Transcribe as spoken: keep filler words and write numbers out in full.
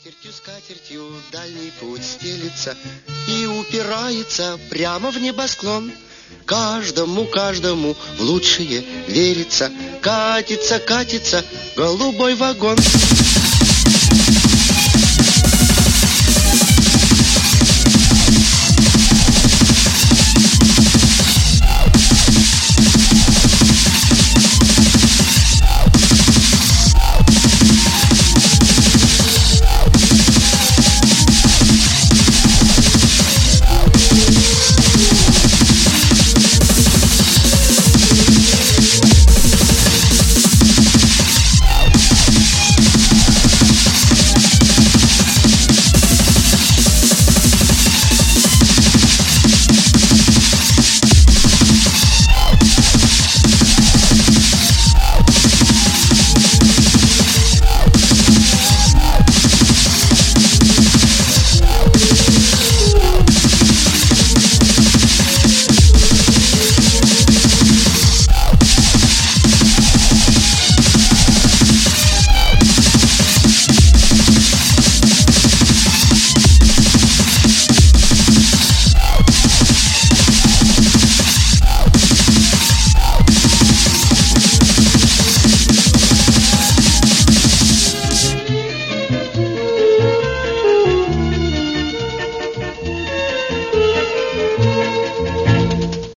Скатертью, скатертью дальний путь стелится и упирается прямо в небосклон. Каждому, каждому в лучшее верится. Катится, катится голубой вагон.